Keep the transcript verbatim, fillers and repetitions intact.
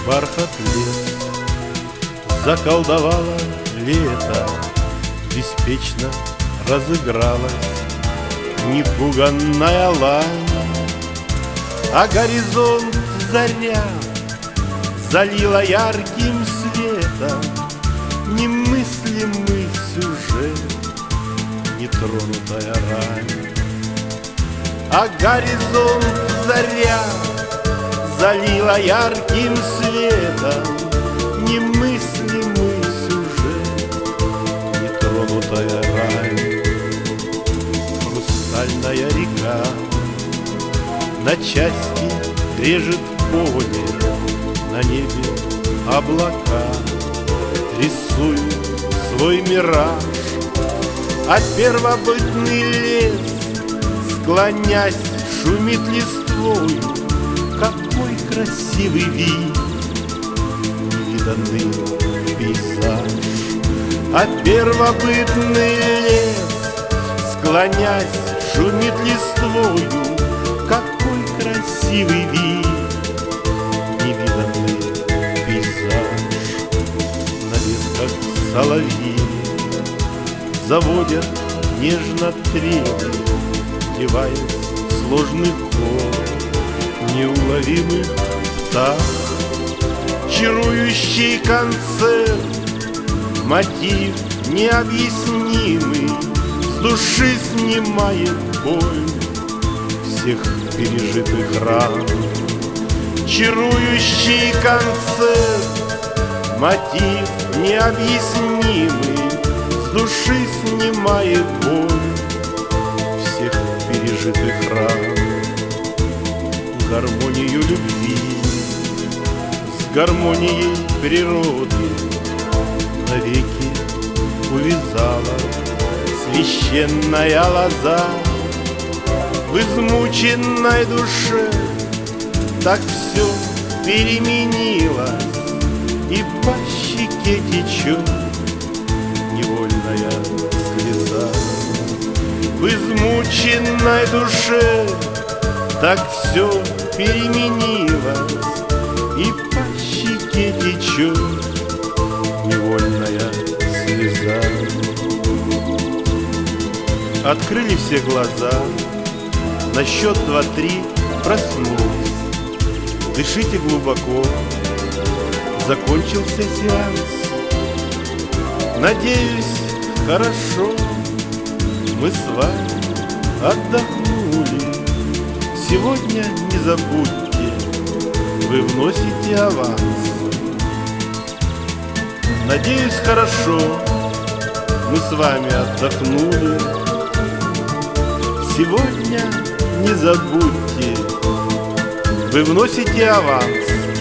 бархат лес. Заколдовало лето, беспечно разыгралась непуганная лань, а горизонт заря залила ярким светом немыслимый сюжет, нетронутая рань. А горизонт заря залила ярким светом немыслимый сюжет, нетронутая рань. Хрустальная река на части режет поле, на небе облака рисуют свой мираж, а первобытный лес, склонясь, шумит листвою. Какой красивый вид, невиданный пейзаж. А первобытный лес, склонясь, шумит листвою. Какой красивый вид, невиданный пейзаж. На ветках соловьи заводят нежно трели, деваясь в сложных хор неуловимых птах. Чарующий концерт, мотив необъяснимый, с души снимает боль всех пережитых ран. Чарующий концерт, мотив необъяснимый, с души снимает боль всех пережитых ран. Гармонию любви с гармонией природы навеки увязала священная лоза. В измученной душе так все переменилось, и по щеке течет невольная слеза. В измученной душе так все переменилось, и по щеке течет невольная слеза. Открыли все глаза, на счет два-три проснулись. Дышите глубоко, закончился сеанс. Надеюсь, хорошо мы с вами отдохнули. Сегодня не забудьте, вы вносите аванс. Надеюсь, хорошо мы с вами отдохнули. Сегодня не забудьте, вы вносите аванс.